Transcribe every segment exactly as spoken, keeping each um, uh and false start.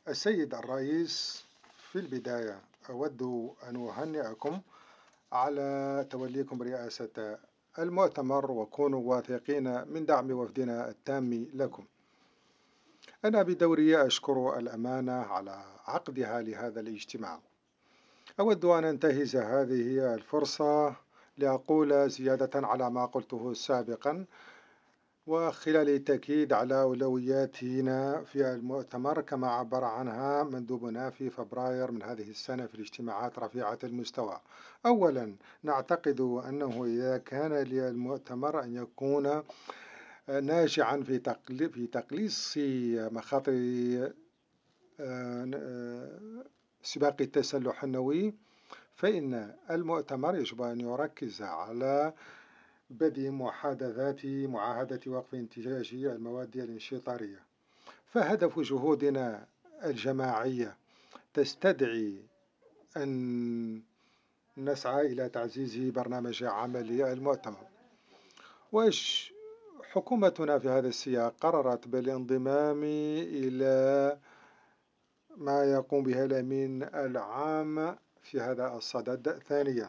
السيد الرئيس، في البداية أود أن أهنئكم على توليكم رئاسة المؤتمر، وكونوا واثقين من دعم وفدنا التام لكم. أنا بدوري أشكر الأمانة على عقدها لهذا الاجتماع. أود أن أنتهز هذه الفرصة لأقول زيادة على ما قلته سابقا، وخلال التأكيد على أولوياتنا في المؤتمر كما عبر عنها مندوبنا في فبراير من هذه السنة في الاجتماعات رفيعة المستوى. أولا، نعتقد أنه إذا كان للمؤتمر أن يكون ناجعا في في تقليص مخاطر سباق التسلح النووي، فإن المؤتمر يجب أن يركز على بدء محادثات معاهدة وقف انتهاج المواد الانشطارية. فهدف جهودنا الجماعية تستدعي أن نسعى إلى تعزيز برنامج عمل المؤتمر. وحكومتنا في هذا السياق قررت بالانضمام إلى ما يقوم به الأمين العام في هذا الصدد. ثانيا،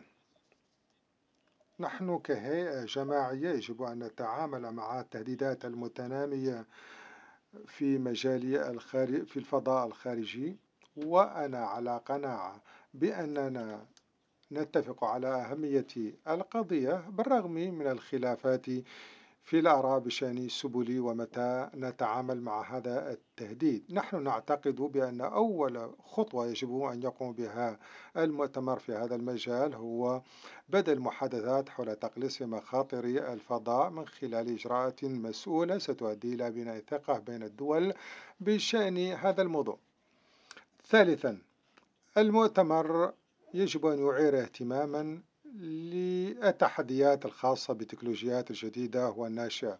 نحن كهيئة جماعية يجب أن نتعامل مع التهديدات المتنامية في مجال الخارج في الفضاء الخارجي، وأنا على قناعة بأننا نتفق على أهمية القضية بالرغم من الخلافات في الآراء بشأن السبل ومتى نتعامل مع هذا التهديد. نحن نعتقد بأن أول خطوة يجب أن يقوم بها المؤتمر في هذا المجال هو بدء المحادثات حول تقليص مخاطر الفضاء من خلال إجراءات مسؤولة ستؤدي إلى بناء ثقة بين الدول بشأن هذا الموضوع. ثالثا، المؤتمر يجب أن يعير اهتماما للتحديات الخاصة بالتكنولوجيات الجديدة والناشئة.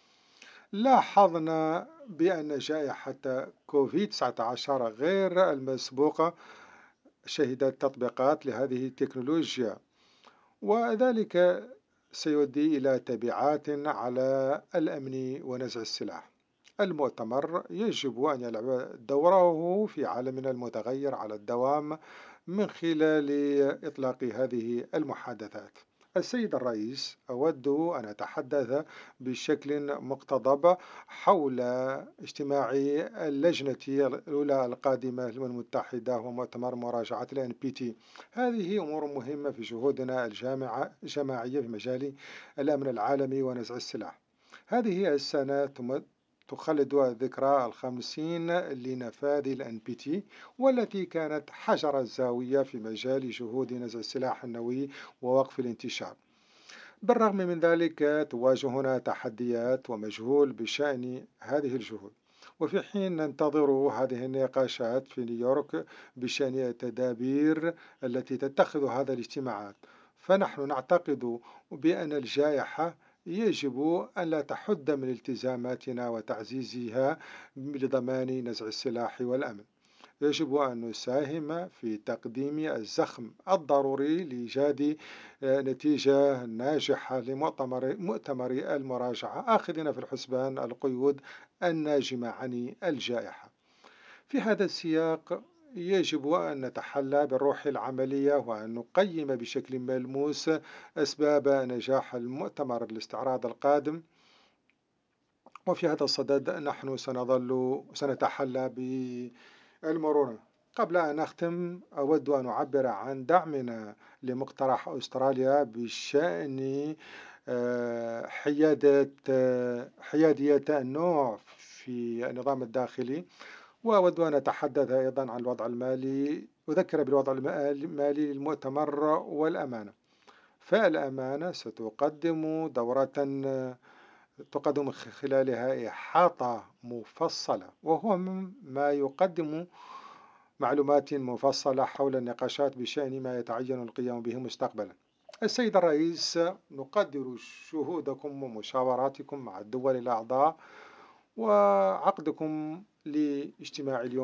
لاحظنا بأن جائحة كوفيد تسعة عشر غير المسبوقة شهدت تطبيقات لهذه التكنولوجيا، وذلك سيؤدي إلى تبعات على الأمن ونزع السلاح. المؤتمر يجب أن يلعب دوره في عالمنا المتغير على الدوام من خلال إطلاق هذه المحادثات. السيد الرئيس، أود أن أتحدث بشكل مقتضب حول اجتماع اللجنة الأولى القادمة للأمم المتحدة ومؤتمر مراجعة ال إن بي تي. هذه أمور مهمة في جهودنا الجامعة الجماعية في مجال الأمن العالمي ونزع السلاح. هذه السنة تخلد الذكرى الخمسين لنفاذ ال إن بي تي، والتي كانت حجر الزاوية في مجال جهود نزع السلاح النووي ووقف الانتشار. بالرغم من ذلك تواجهنا تحديات ومجهول بشأن هذه الجهود، وفي حين ننتظر هذه النقاشات في نيويورك بشأن التدابير التي تتخذ هذه الاجتماعات، فنحن نعتقد بأن الجائحة يجب أن لا تحد من التزاماتنا وتعزيزها لضمان نزع السلاح والأمن. يجب أن نساهم في تقديم الزخم الضروري لإيجاد نتيجة ناجحة لمؤتمر مؤتمر المراجعة، آخذين في الحسبان القيود الناجمة عن الجائحة. في هذا السياق يجب أن نتحلى بالروح العملية وأن نقيم بشكل ملموس أسباب نجاح المؤتمر الاستعراض القادم. وفي هذا الصدد نحن سنظل سنتحلى بالمرونة. قبل أن أختم، أود أن أعبر عن دعمنا لمقترح أستراليا بشأن حيادة حيادية النوع في النظام الداخلي. وأود أن أتحدث أيضا عن الوضع المالي، أذكر بالوضع المالي للمؤتمر والأمانة. فالأمانة ستقدم دورة تقدم خلالها إحاطة مفصلة، وهو ما يقدم معلومات مفصلة حول النقاشات بشأن ما يتعين القيام به مستقبلا. السيد الرئيس، نقدر شهودكم ومشاوراتكم مع الدول الأعضاء وعقدكم لاجتماع اليوم